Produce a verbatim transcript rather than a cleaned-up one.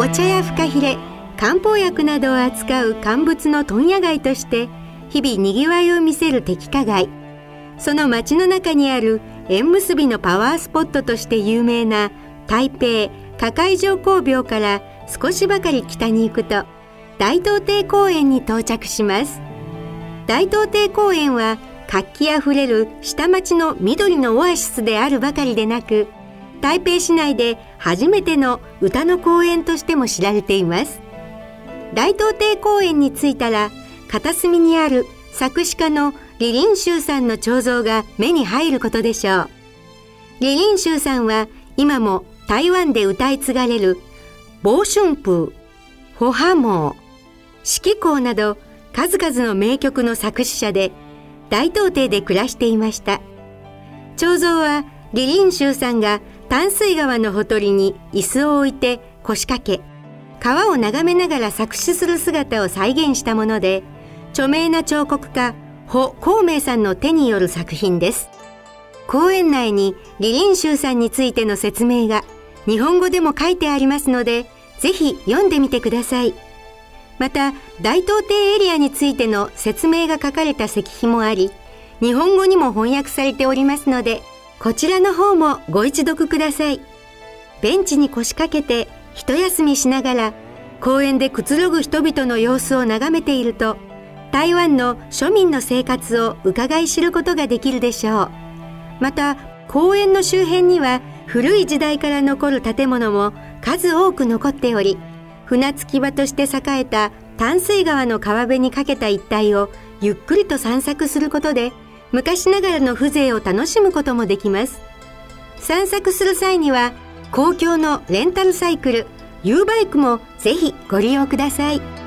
お茶やフカヒレ、漢方薬などを扱う乾物の問屋街として日々にぎわいを見せる摘果街。その街の中にある縁結びのパワースポットとして有名な台北花海城工廟から少しばかり北に行くと大東庭公園に到着します。大東庭公園は活気あふれる下町の緑のオアシスであるばかりでなく、台北市内で初めての歌の公園としても知られています。大東庭公園に着いたら片隅にある作詞家の李林修さんの彫像が目に入ることでしょう。李林修さんは今も台湾で歌い継がれる防春風、ほはもう、四季香など数々の名曲の作詞者で大東庭で暮らしていました。彫像は李林修さんが淡水川のほとりに椅子を置いて腰掛け、川を眺めながら作詞する姿を再現したもので、著名な彫刻家胡光明さんの手による作品です。公園内に李林修さんについての説明が日本語でも書いてありますので、ぜひ読んでみてください。また大東庭エリアについての説明が書かれた石碑もあり、日本語にも翻訳されておりますので、こちらの方もご一読ください。ベンチに腰掛けて一休みしながら公園でくつろぐ人々の様子を眺めていると、台湾の庶民の生活を伺い知ることができるでしょう。また公園の周辺には古い時代から残る建物も数多く残っており、船着き場として栄えた淡水川の川辺にかけた一帯をゆっくりと散策することで、昔ながらの風情を楽しむこともできます。散策する際には公共のレンタルサイクル、Uバイクもぜひご利用ください。